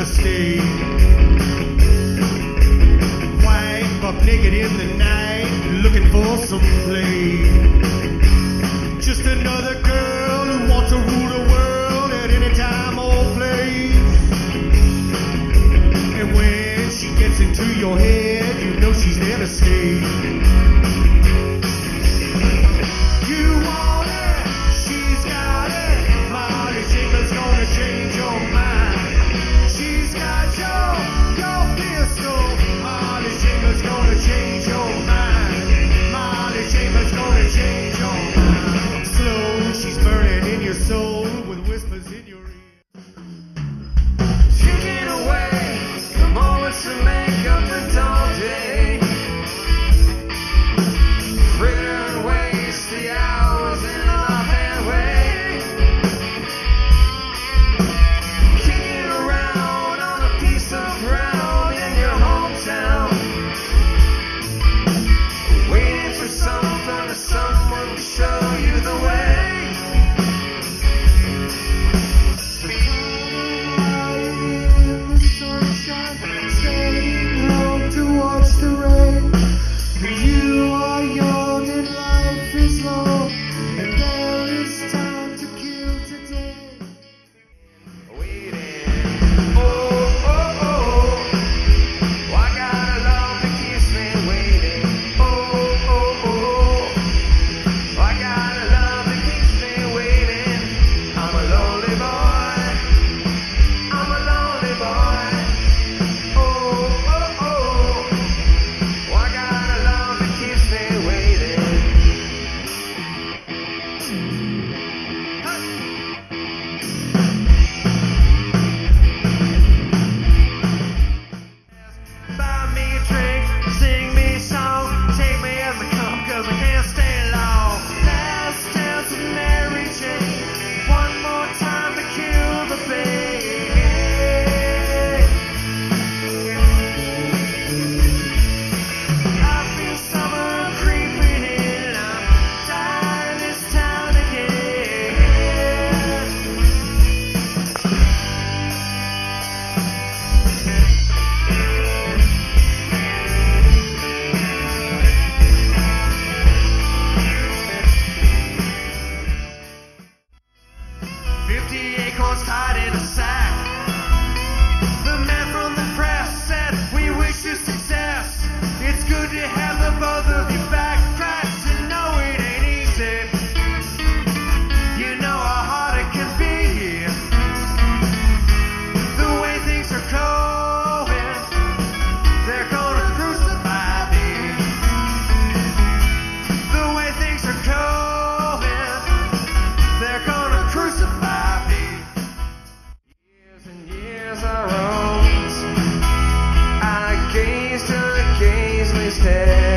stay. Wife up naked in the night, looking for some play. Just another girl who wants to rule the world at any time or place. And when she gets into your head, you know she's there to stay. You want it, she's got it. Molly Chambers gonna change your mind. She's got your pistol. Molly Chambers gonna change your mind. Molly Chambers gonna change your mind. Slow, she's burning in your soul with whispers in your ear. Taking away the moments to make up the dull day. Fritter and waste the hours in an offhand way. Kicking around on a piece of ground in your hometown. Waiting for something or someone to show you the way. Staying home to watch the rain. You are young and life is long, and there is time to kill today. Waiting, oh, oh, oh. I got a love that keeps me waiting. Oh, oh, oh. I got a love that keeps me waiting. I'm a lonely boy. I'm a lonely boy. Oh, oh, oh. I got a love that keeps me waiting. Buy me a drink, sing me a song, take me as I come, 'cause I can't stay long. Last dance with Mary Jane, one more time to kill the pain. I feel summer creeping in, I'm tired of this town again. "50 acorns tied in a sack. The man from the press said, we wish you success. It's good to have the both of you back. Crash to know it ain't easy. You know how hard it can be here. The way things are going, they're gonna crucify me. The way things are going, they're gonna crucify me. Years and years I roamed. I gazed till it gazed me stead.